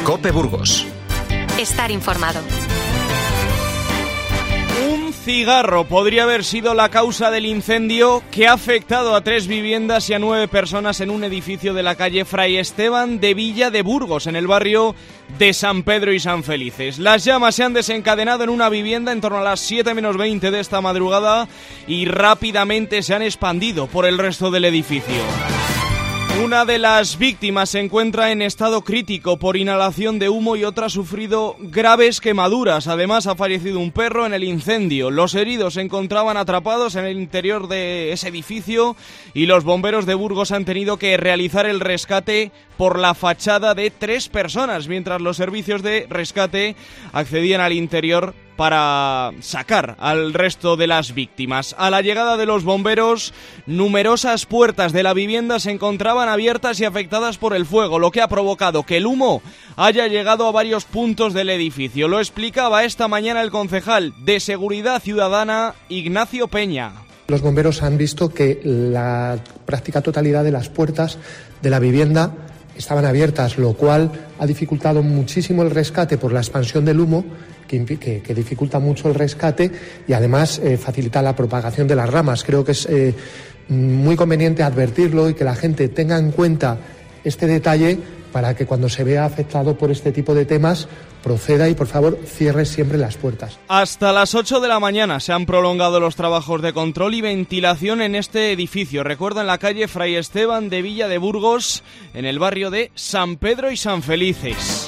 COPE Burgos. Estar informado. Un cigarro podría haber sido la causa del incendio que ha afectado a 3 viviendas y a 9 personas en un edificio de la calle Fray Esteban de Villa de Burgos, en el barrio de San Pedro y San Felices. Las llamas se han desencadenado en una vivienda en torno a las 7 menos 20 de esta madrugada y rápidamente se han expandido por el resto del edificio. Una de las víctimas se encuentra en estado crítico por inhalación de humo y otra ha sufrido graves quemaduras. Además, ha fallecido un perro en el incendio. Los heridos se encontraban atrapados en el interior de ese edificio y los bomberos de Burgos han tenido que realizar el rescate por la fachada de 3 personas, mientras los servicios de rescate accedían al interior para sacar al resto de las víctimas. A la llegada de los bomberos, numerosas puertas de la vivienda se encontraban abiertas y afectadas por el fuego, lo que ha provocado que el humo haya llegado a varios puntos del edificio. Lo explicaba esta mañana el concejal de Seguridad Ciudadana, Ignacio Peña. Los bomberos han visto que la práctica totalidad de las puertas de la vivienda estaban abiertas, lo cual ha dificultado muchísimo el rescate por la expansión del humo, que dificulta mucho el rescate y además facilita la propagación de las ramas. Creo que es muy conveniente advertirlo y que la gente tenga en cuenta este detalle para que cuando se vea afectado por este tipo de temas proceda y por favor cierre siempre las puertas. Hasta las 8 de la mañana se han prolongado los trabajos de control y ventilación en este edificio. Recuerda, en la calle Fray Esteban de Villa de Burgos, en el barrio de San Pedro y San Felices.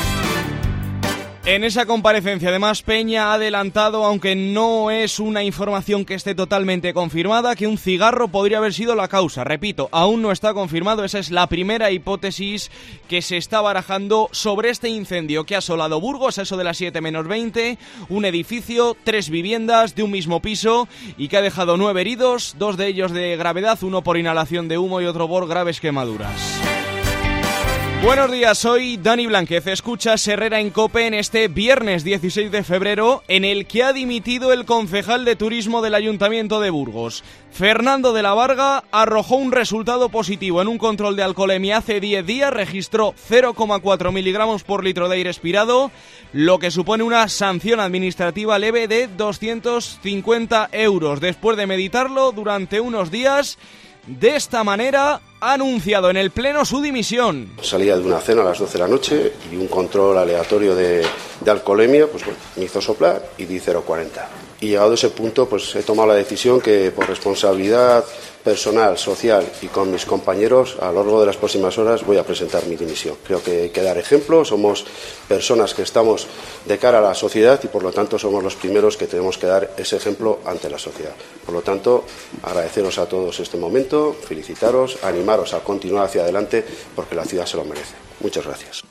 En esa comparecencia, además, Peña ha adelantado, aunque no es una información que esté totalmente confirmada, que un cigarro podría haber sido la causa. Repito, aún no está confirmado, esa es la primera hipótesis que se está barajando sobre este incendio que ha asolado Burgos a eso de las 7 menos 20, un edificio, 3 viviendas de un mismo piso y que ha dejado 9 heridos, 2 de ellos de gravedad, uno por inhalación de humo y otro por graves quemaduras. Buenos días, soy Dani Blanquez. Escuchas Herrera en COPE en este viernes 16 de febrero, en el que ha dimitido el concejal de turismo del Ayuntamiento de Burgos. Fernando de la Varga arrojó un resultado positivo en un control de alcoholemia hace 10 días, registró 0,4 miligramos por litro de aire expirado, lo que supone una sanción administrativa leve de 250 euros. Después de meditarlo durante unos días, de esta manera ha anunciado en el Pleno su dimisión. Salía de una cena a las 12 de la noche y un control aleatorio de alcoholemia, pues bueno, me hizo soplar y di 0,40. Y llegado a ese punto, pues he tomado la decisión que por responsabilidad personal, social y con mis compañeros, a lo largo de las próximas horas voy a presentar mi dimisión. Creo que hay que dar ejemplo, somos personas que estamos de cara a la sociedad y por lo tanto somos los primeros que tenemos que dar ese ejemplo ante la sociedad. Por lo tanto, agradeceros a todos este momento, felicitaros, animaros a continuar hacia adelante porque la ciudad se lo merece. Muchas gracias.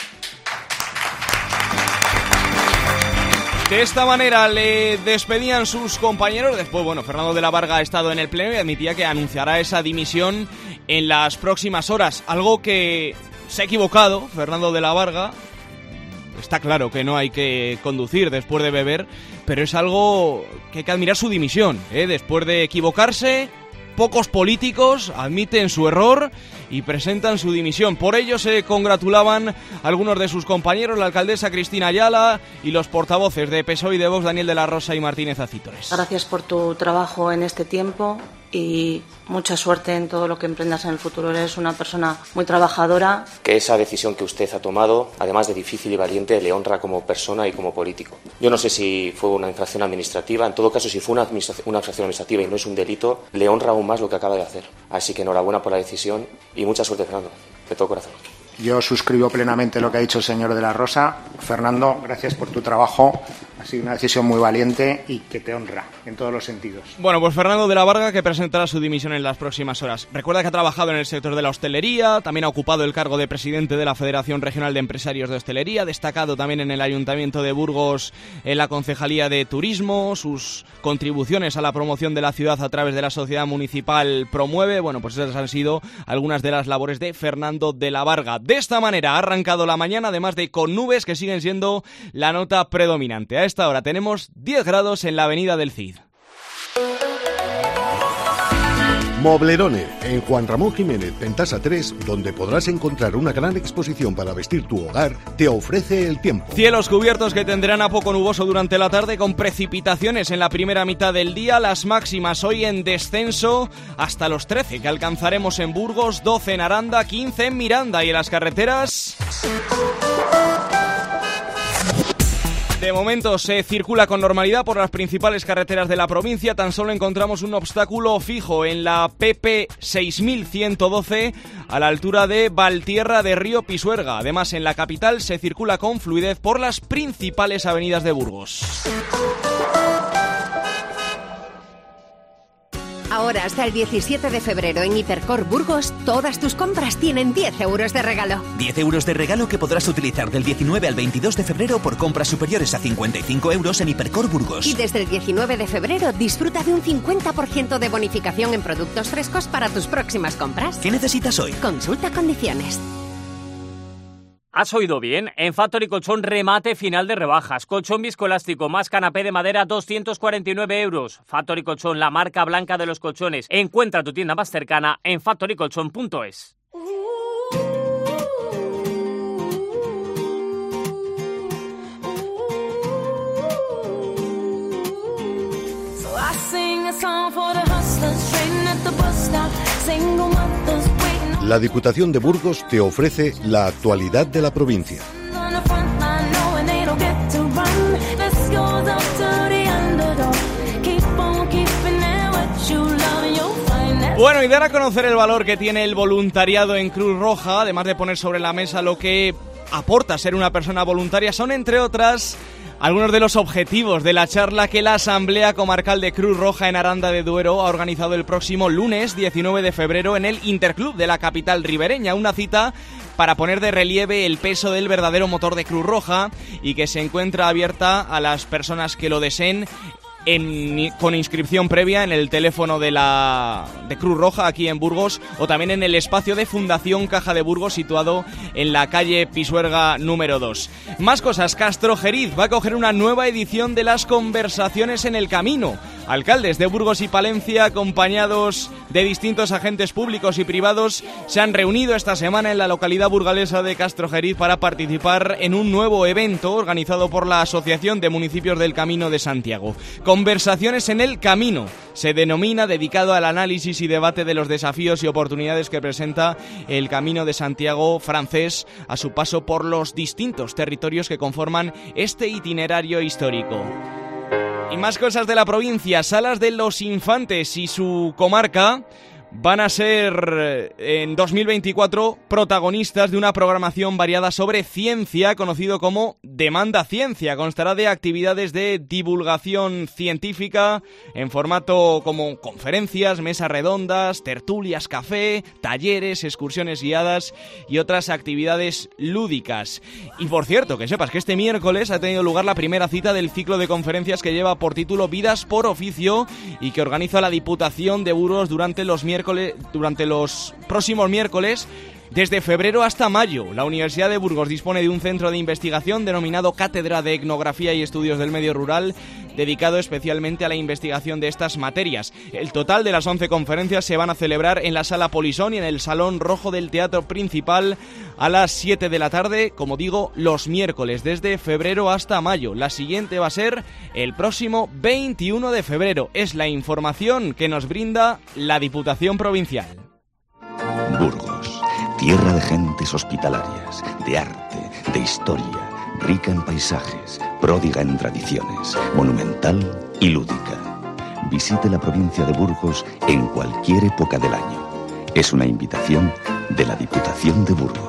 De esta manera le despedían sus compañeros. Después, Fernando de la Varga ha estado en el Pleno y admitía que anunciará esa dimisión en las próximas horas. Algo que se ha equivocado Fernando de la Varga. Está claro que no hay que conducir después de beber, pero es algo que hay que admirar su dimisión, Después de equivocarse, pocos políticos admiten su error y presentan su dimisión. Por ello se congratulaban algunos de sus compañeros, la alcaldesa Cristina Ayala y los portavoces de PSOE y de Vox, Daniel de la Rosa y Martínez Acítores. Gracias por tu trabajo en este tiempo y mucha suerte en todo lo que emprendas en el futuro. Eres una persona muy trabajadora. Que esa decisión que usted ha tomado, además de difícil y valiente, le honra como persona y como político. Yo no sé si fue una infracción administrativa, en todo caso si fue una infracción administrativa y no es un delito, le honra aún más lo que acaba de hacer. Así que enhorabuena por la decisión y mucha suerte, Fernando, de todo corazón. Yo suscribo plenamente lo que ha dicho el señor de la Rosa. Fernando, gracias por tu trabajo. Ha sido una decisión muy valiente y que te honra en todos los sentidos. Bueno, pues Fernando de la Varga, que presentará su dimisión en las próximas horas. Recuerda que ha trabajado en el sector de la hostelería, también ha ocupado el cargo de presidente de la Federación Regional de Empresarios de Hostelería, destacado también en el Ayuntamiento de Burgos en la Concejalía de Turismo, sus contribuciones a la promoción de la ciudad a través de la Sociedad Municipal Promueve. Bueno, pues esas han sido algunas de las labores de Fernando de la Varga. De esta manera ha arrancado la mañana, además de con nubes que siguen siendo la nota predominante. A esta hora tenemos 10 grados en la avenida del Cid. Moblerone, en Juan Ramón Jiménez, Pentasa 3, donde podrás encontrar una gran exposición para vestir tu hogar, te ofrece el tiempo. Cielos cubiertos que tendrán a poco nuboso durante la tarde, con precipitaciones en la primera mitad del día. Las máximas hoy en descenso hasta los 13 que alcanzaremos en Burgos, 12 en Aranda, 15 en Miranda. Y en las carreteras... De momento se circula con normalidad por las principales carreteras de la provincia. Tan solo encontramos un obstáculo fijo en la PP 6112 a la altura de Valtierra de Río Pisuerga. Además, en la capital se circula con fluidez por las principales avenidas de Burgos. Ahora hasta el 17 de febrero en Hipercor Burgos, todas tus compras tienen 10 euros de regalo. 10 euros de regalo que podrás utilizar del 19 al 22 de febrero por compras superiores a 55 euros en Hipercor Burgos. Y desde el 19 de febrero disfruta de un 50% de bonificación en productos frescos para tus próximas compras. ¿Qué necesitas hoy? Consulta condiciones. ¿Has oído bien? En Factory Colchón remate final de rebajas. Colchón viscoelástico más canapé de madera 249 euros. Factory Colchón, la marca blanca de los colchones. Encuentra tu tienda más cercana en factorycolchón.es. La Diputación de Burgos te ofrece la actualidad de la provincia. Bueno, y dar a conocer el valor que tiene el voluntariado en Cruz Roja, además de poner sobre la mesa lo que aporta ser una persona voluntaria, son, entre otras, algunos de los objetivos de la charla que la Asamblea Comarcal de Cruz Roja en Aranda de Duero ha organizado el próximo lunes 19 de febrero en el Interclub de la capital ribereña. Una cita para poner de relieve el peso del verdadero motor de Cruz Roja y que se encuentra abierta a las personas que lo deseen con inscripción previa en el teléfono de Cruz Roja aquí en Burgos, o también en el espacio de Fundación Caja de Burgos situado en la calle Pisuerga número 2. Más cosas. Castrojeriz va a coger una nueva edición de las Conversaciones en el Camino. Alcaldes de Burgos y Palencia, acompañados de distintos agentes públicos y privados, se han reunido esta semana en la localidad burgalesa de Castrojeriz para participar en un nuevo evento organizado por la Asociación de Municipios del Camino de Santiago. Conversaciones en el Camino se denomina, dedicado al análisis y debate de los desafíos y oportunidades que presenta el Camino de Santiago francés a su paso por los distintos territorios que conforman este itinerario histórico. Y más cosas de la provincia. Salas de los Infantes y su comarca van a ser en 2024 protagonistas de una programación variada sobre ciencia, conocido como Demanda Ciencia. Constará de actividades de divulgación científica en formato como conferencias, mesas redondas, tertulias, café, talleres, excursiones guiadas y otras actividades lúdicas. Y por cierto, que sepas que este miércoles ha tenido lugar la primera cita del ciclo de conferencias que lleva por título Vidas por Oficio y que organiza la Diputación de Burgos durante los próximos miércoles, desde febrero hasta mayo. La Universidad de Burgos dispone de un centro de investigación denominado Cátedra de Etnografía y Estudios del Medio Rural, dedicado especialmente a la investigación de estas materias. El total de las 11 conferencias se van a celebrar en la Sala Polisón y en el Salón Rojo del Teatro Principal a las 7 de la tarde, como digo, los miércoles, desde febrero hasta mayo. La siguiente va a ser el próximo 21 de febrero. Es la información que nos brinda la Diputación Provincial. Burgos, tierra de gentes hospitalarias, de arte, de historia, rica en paisajes, pródiga en tradiciones, monumental y lúdica. Visite la provincia de Burgos en cualquier época del año. Es una invitación de la Diputación de Burgos.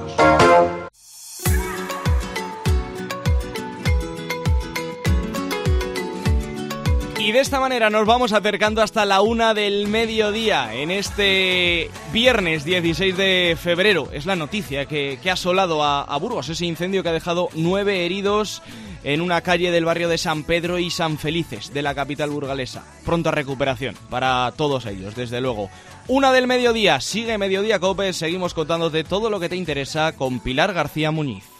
Y de esta manera nos vamos acercando hasta la 1 del mediodía en este viernes 16 de febrero. Es la noticia que ha asolado a Burgos, ese incendio que ha dejado 9 heridos en una calle del barrio de San Pedro y San Felices de la capital burgalesa. Pronta recuperación para todos ellos, desde luego. 1 del mediodía, sigue Mediodía Cope, seguimos contándote todo lo que te interesa con Pilar García Muñiz.